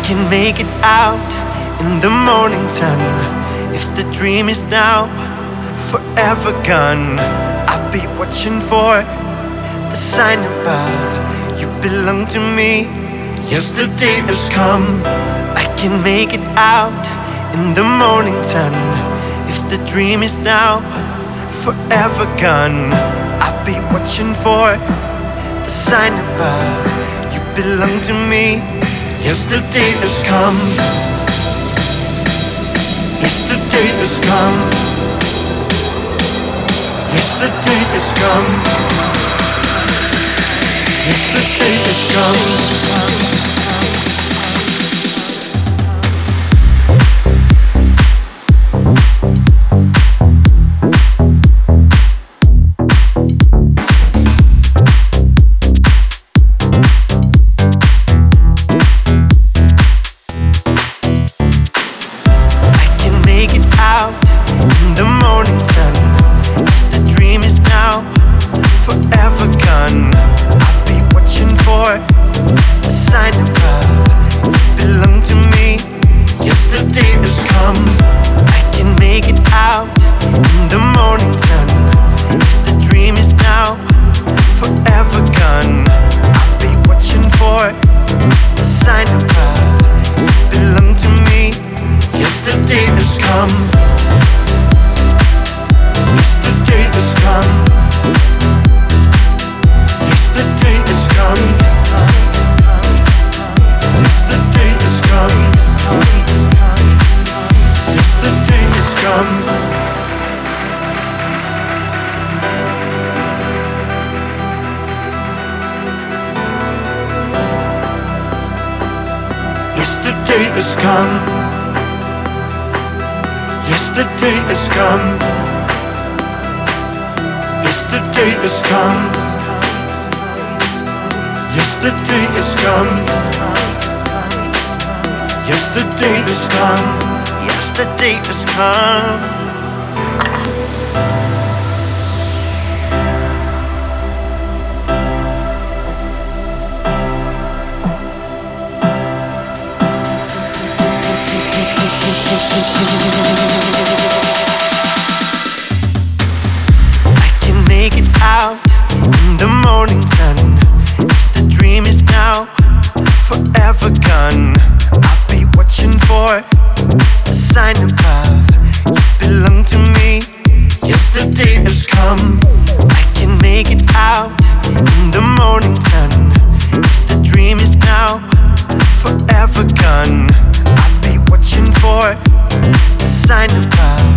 can make it out in the morning sun. If the dream is now forever gone, I'll be watching for the sign above. You belong to me. Yesterday has come. I can make it out in the morning sun. If the dream is now forever gone, I'll be watching for the sign above. You belong to me. Yesterday has come. Yesterday has come. Yesterday has come. Yesterday has come. Yesterday has come. Yesterday has come. Yesterday has come. Yesterday has come. Yesterday has come. Yesterday has come. Out in the morning sun. If the dream is now forever gone, I'll be watching for the sign above. You belong to me. Yesterday has come. I can make it out in the morning sun. If the dream is now forever gone, I'll be watching for the sign above.